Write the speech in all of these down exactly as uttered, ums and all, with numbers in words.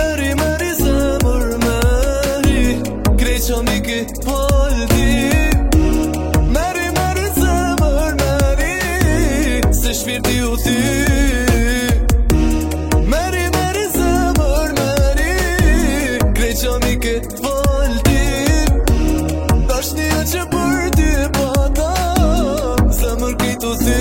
Meri, meri, zemër, meri Krejt qa mi ki palti Meri, meri, zemër, meri Se shpirti u ty Meri, meri, zemër, meri Krejt qa mi ki palti Dashnia që për ty pata Zemër krejt u ty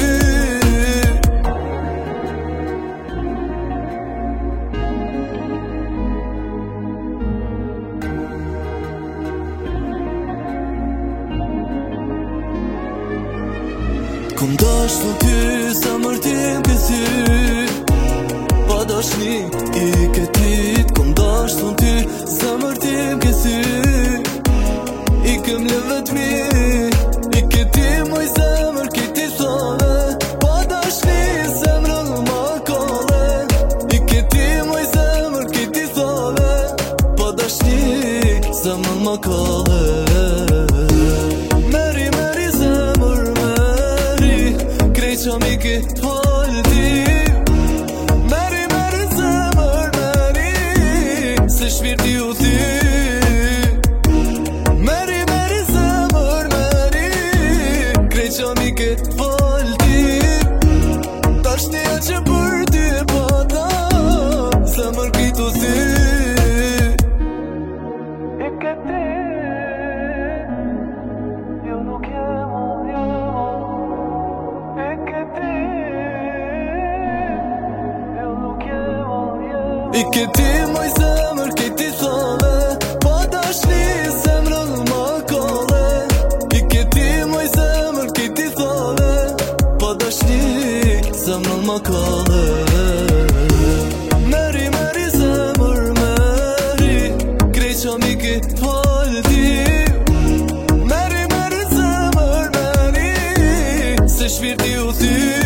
Kom dashtu ty, zemër tim këty Pa dashni i këtit Kom dashtu ty, zemër tim këty I këm lëvet mi I këti moj zemër këti thove Pa dashni zemrën ma kove I këti moj zemër këti thove Pa dashni zemrën ma kove Meri, meri, zemër, meri Krejt qa mi ki palti Meri, meri, zemër, meri Se shpirti u ty Meri, meri, zemër, meri Krejt qa mi ki palti Dashnia që për ty pata Zemër krejt u ty I këti Jo nuk jema, jema I këti Jo nuk jema, jema I këti moj zemër këti thove Pa dashni zemrën ma kove I këti moj zemër këti thove Pa dashni zemrën ma kove Meri, meri, zemër, meri Krejt qa mi ki palti Meri, meri, zemër, meri Se shpirti u ty